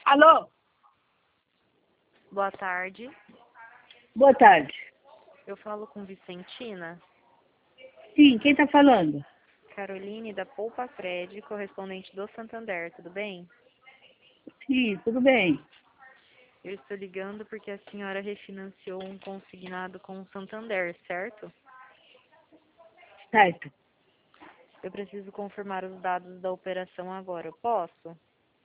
Alô? Boa tarde. Boa tarde. Eu falo com Vicentina. Sim, quem está falando? Caroline, da Poupa Cred, correspondente do Santander, tudo bem? Sim, tudo bem. Eu estou ligando porque a senhora refinanciou um consignado com o Santander, certo? Certo. Eu preciso confirmar os dados da operação agora, eu posso?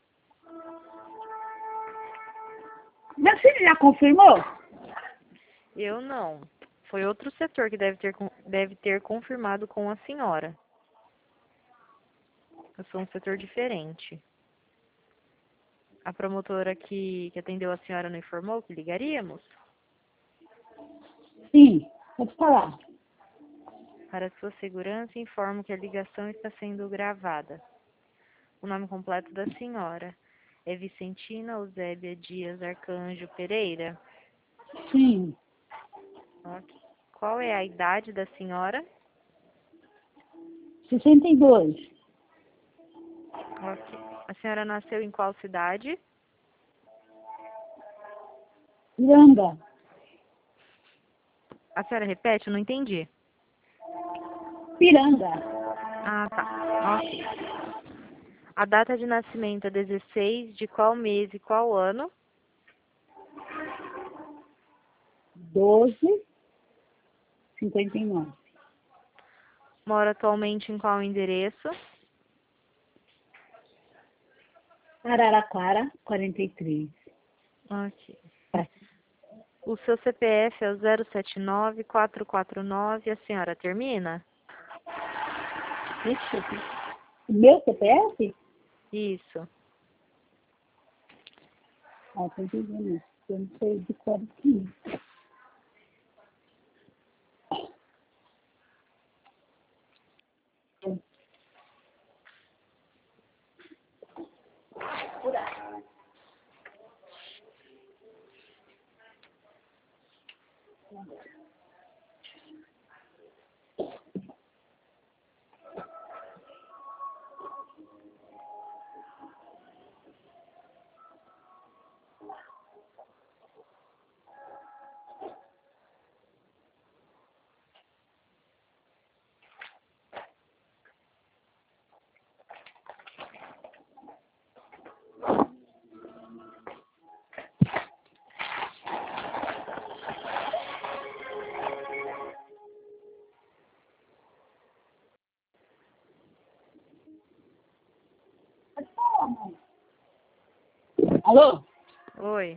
Mas você já confirmou? Eu não. Foi outro setor que deve ter confirmado com a senhora. Eu sou um setor diferente. A promotora que atendeu a senhora não informou que ligaríamos? Sim, pode falar. Para sua segurança, informo que a ligação está sendo gravada. O nome completo da senhora é Vicentina Eusébia Dias Arcanjo Pereira? Sim, Ok. Qual é a idade da senhora? 62. Ok. A senhora nasceu em qual cidade? Iranga, A senhora repete? Eu não entendi. Piranga, Ah, tá. Ok. A data de nascimento é 16 de qual mês e qual ano? 12,59. Mora atualmente em qual endereço? Araraquara, 43. Ok. O seu CPF é o 079-449. A senhora termina? Deixa eu ver. O meu CPF? Isso. Ah, tô entendendo isso. Eu não sei de qual que é. Pode falar, mãe. Alô? Oi.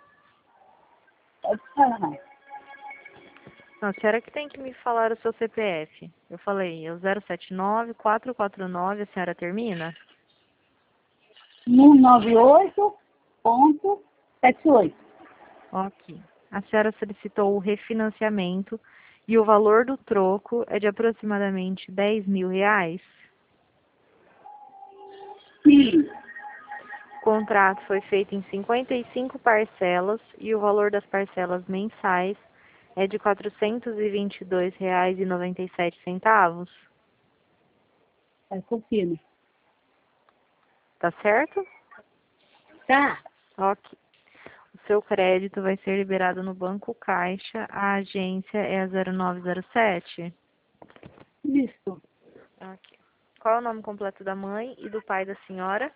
Pode falar, mãe. Não, a senhora que tem que me falar o seu CPF. Eu falei, é o 079-449. A senhora termina? 198,78. Ok. A senhora solicitou o refinanciamento e o valor do troco é de aproximadamente R$ 10.000. Sim. O contrato foi feito em 55 parcelas e o valor das parcelas mensais é de R$ 422,97. Confirma. Tá certo? Tá. Ok. O seu crédito vai ser liberado no Banco Caixa. A agência é a 0907. Isso. Ok. Qual é o nome completo da mãe e do pai da senhora?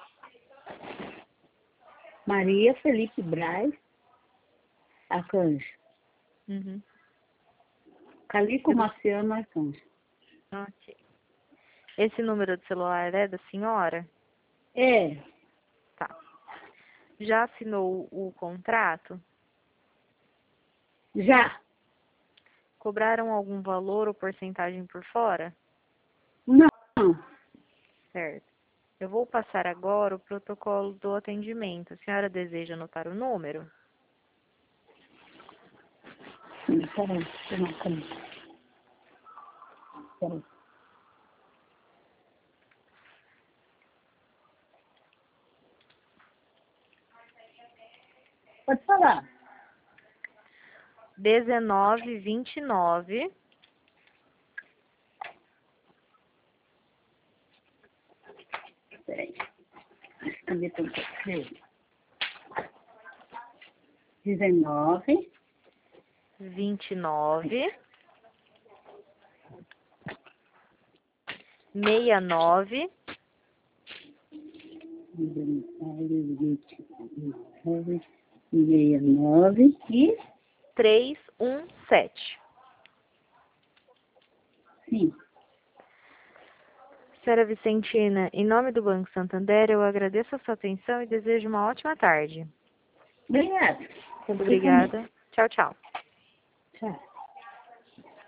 Maria Felipe Braz, Arcanjo. Uhum. Calico Marciano Arcanjo. Ok. Esse número de celular é da senhora? É, Tá. Já assinou o contrato? já. Cobraram algum valor ou porcentagem por fora? Não. Certo. Eu vou passar agora o protocolo do atendimento. A senhora deseja anotar o número? Peraí, peraí. Pode falar. 1929. Peraí. Cadê teu papel? 19, 29, 69, 69 e 317. sim. Senhora Vicentina, em nome do Banco Santander, eu agradeço a sua atenção e desejo uma ótima tarde. Obrigada. Muito obrigada. Tchau, tchau. Tchau.